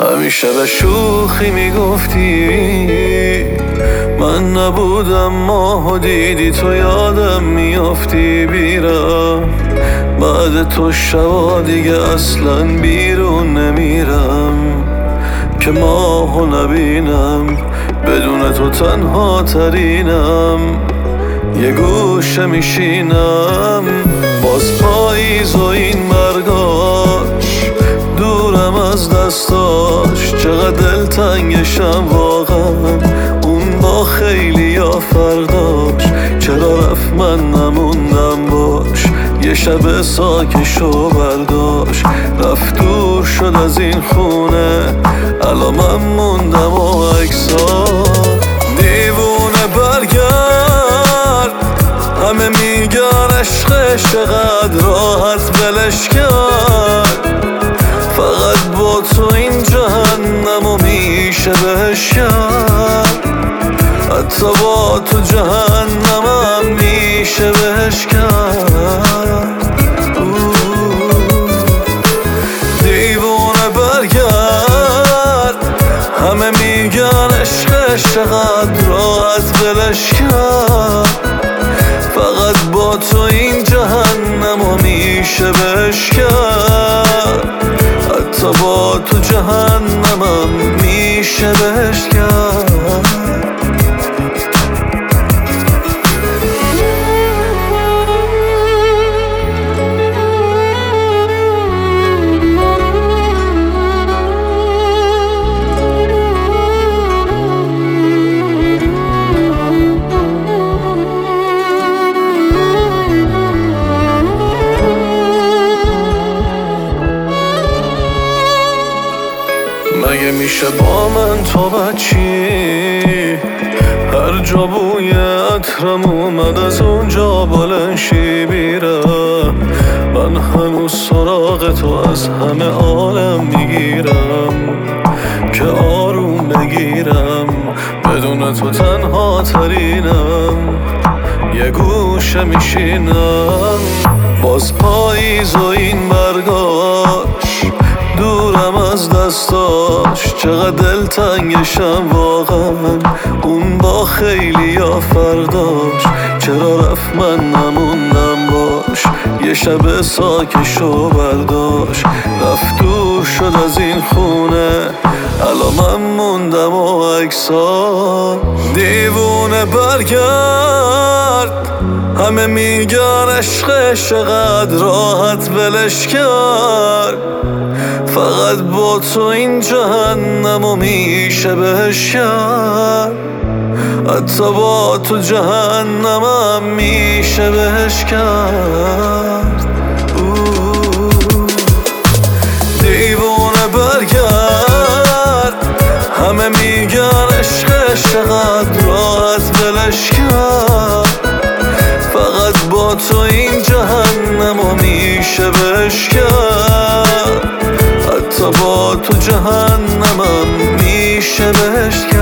همیشه به شوخی میگفتی من نبودم ماهو دیدی تو یادم میافتی بیرم. بعد تو شبا دیگه اصلا بیرون نمیرم که ماهو نبینم، بدون تو تنها ترینم. یه گوشه میشینم باز پاییز و این برگاش، دورم از دستاش چقدر دلتنگشم واقعا. اون با خیلی یا فرداش چرا رفت من نموندم باش. یه شب ساکشو برداشت رفت دور شد از این خونه، الان من موندم و عکسا. دیوونه برگرد، همه میگن عشقش چقدر راحت بلش کرد. فقط با تو این جهنمو میشه بهش کرد، حتی با تو جهنمم میشه بهش کرد. دیوونه برگرد، همه میگن عشقش چقدر راحت بلش کرد. فقط با تو این جهنمو میشه بهش کرد، حتی با تو جهنمم میشه بهش کرد. مگه میشه با من تو بچی؟ هر جا بوی عطرم اومد از اونجا بلنشی بیرم. من هنوز سراغ تو از همه عالم میگیرم که آروم بگیرم، بدون تو تنها ترینم. یه گوشه میشینم باز پاییز و این برگاش، دورم از دستاش چقدر دلتنگشم واقعا. اون با خیلی یا فرداش چرا رفت من نموندم باش. یه شب ساکشو برداشت رفت دور شد از این خونه، الان من موندم و عکسا. دیوونه برگرد، همه میگن عشقش چقدر راحت بلش کرد. فقط با تو این جهنمو میشه بهش کرد، حتی با تو جهنمم میشه بهش کرد. دیوونه برگرد، همه میگن عشقش چقدر راحت بلش کرد. فقط با تو این جهنمو میشه بهش کرد، حتی با تو جهنمم میشه بهش کرد.